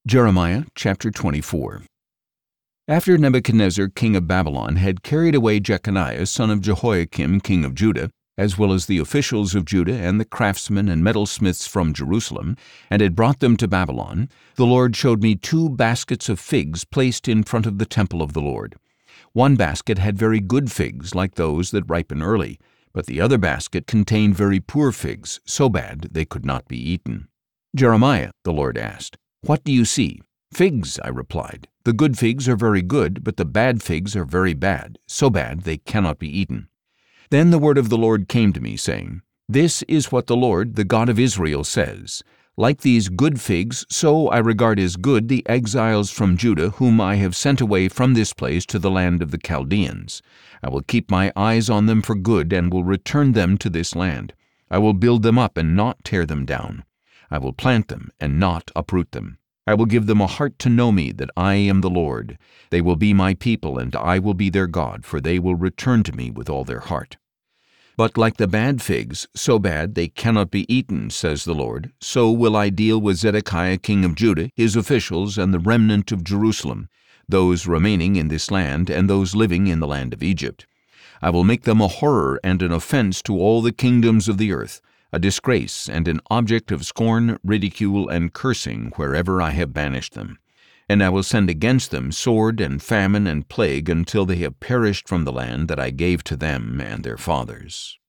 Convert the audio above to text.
Jeremiah chapter 24. After Nebuchadnezzar king of Babylon had carried away Jeconiah son of Jehoiakim king of Judah, as well as the officials of Judah and the craftsmen and metalsmiths from Jerusalem, and had brought them to Babylon, the Lord showed me 2 baskets of figs placed in front of the temple of the Lord. One basket had very good figs, like those that ripen early, but the other basket contained very poor figs, so bad they could not be eaten. Jeremiah, the Lord asked, "What do you see?" "Figs," I replied. "The good figs are very good, but the bad figs are very bad, so bad they cannot be eaten." Then the word of the Lord came to me, saying, "This is what the Lord, the God of Israel, says. Like these good figs, so I regard as good the exiles from Judah whom I have sent away from this place to the land of the Chaldeans. I will keep my eyes on them for good and will return them to this land. I will build them up and not tear them down. I will plant them and not uproot them. I will give them a heart to know me, that I am the Lord. They will be my people, and I will be their God, for they will return to me with all their heart. But like the bad figs, so bad they cannot be eaten, says the Lord, so will I deal with Zedekiah king of Judah, his officials, and the remnant of Jerusalem, those remaining in this land, and those living in the land of Egypt. I will make them a horror and an offense to all the kingdoms of the earth, a disgrace and an object of scorn, ridicule, and cursing wherever I have banished them. And I will send against them sword and famine and plague until they have perished from the land that I gave to them and their fathers.